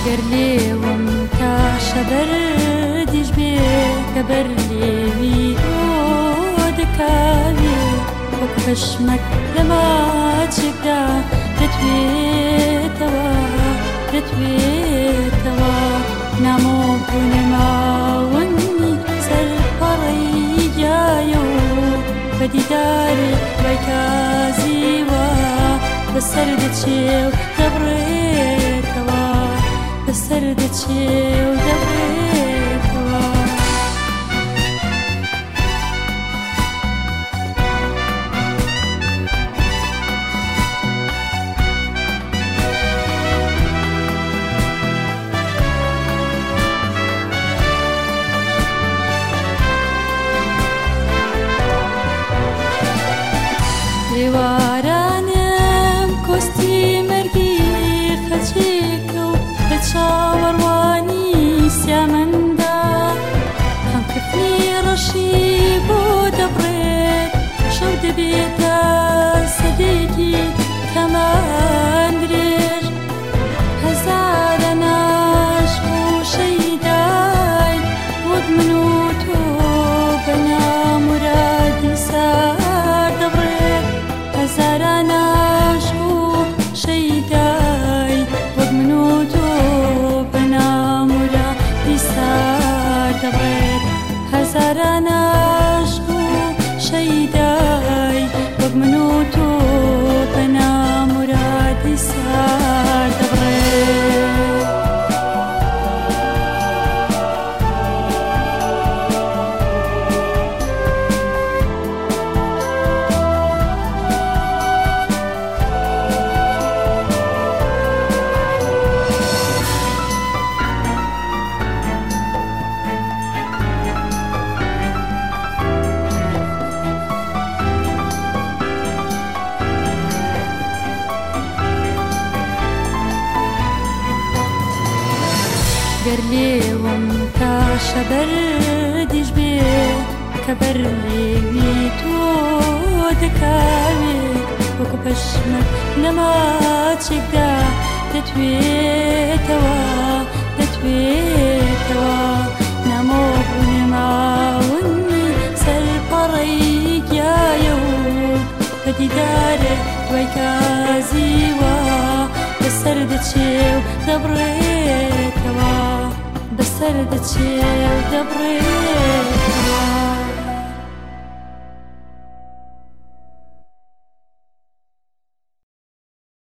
گەر لێوم تا شەبەر دیش بێ کە بەر لێوی ئۆ دەکاوێ وەک پەشمەک لە ماچێکدا دەتوێتەوە نامۆ بوونەماوەنی سەرپەڕەی گیایە و بەدیدارێ وای کازیوە بەسەر دەچێ و دەبڕێتەوە بەسەر دەچێ و دەبڕێتەوە لێوارانم کۆستی مەرگی خەچێکە و لە چاوەڕوانی سیامەندا هەمکردنی ڕەشی بۆ دەبڕێت شەو دەبێتە سەدێکی تەمان درێژ هەزارە ناشق و شەیدای وەک من و تۆ بە نامورادی سار دەبڕێت هەزارە ناشق و شەیدای وەک من و تۆ بە نامورادی سار دەبڕێت هەزارە ناشق و شەیدای وەک من و تۆ بە نامورادی سار دەبڕێت گەر لێوم تا شەبەر دیش بێ کە بەر لێوی تۆ دەکاوێ وەک پەشمەک لە ماچێکدا دەتوێتەوە نامۆ بوونەماوەنی سەرپەڕەی گیایە و بەدیدارێ دوای کازیوە بەسەر دەچێ و دەبڕێتەوە بەسەر دەچێ و دەبڕێت